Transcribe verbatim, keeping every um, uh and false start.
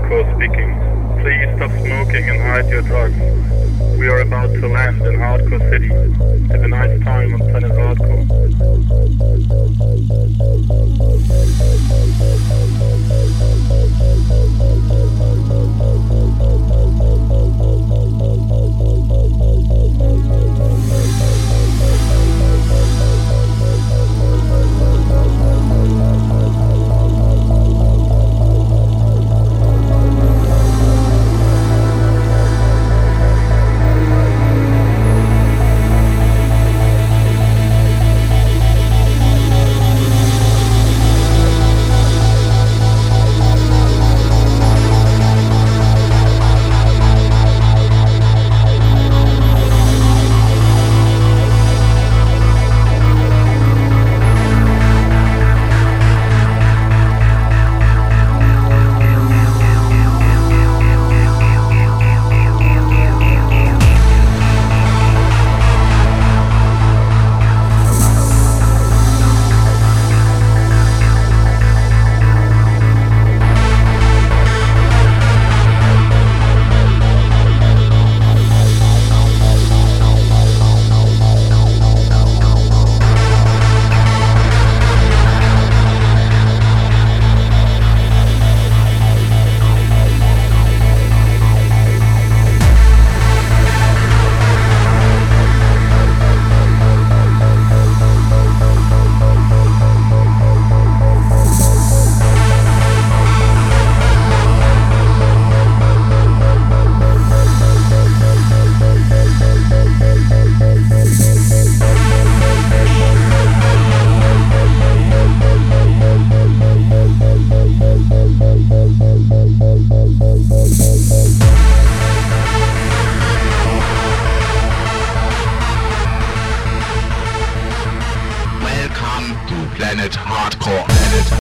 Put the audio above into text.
Hardcore speaking. Please stop smoking and hide your drugs. We are about to land in Hardcore City. Have a nice time on Planet Hardcore. Welcome to Planet Hardcore. Planet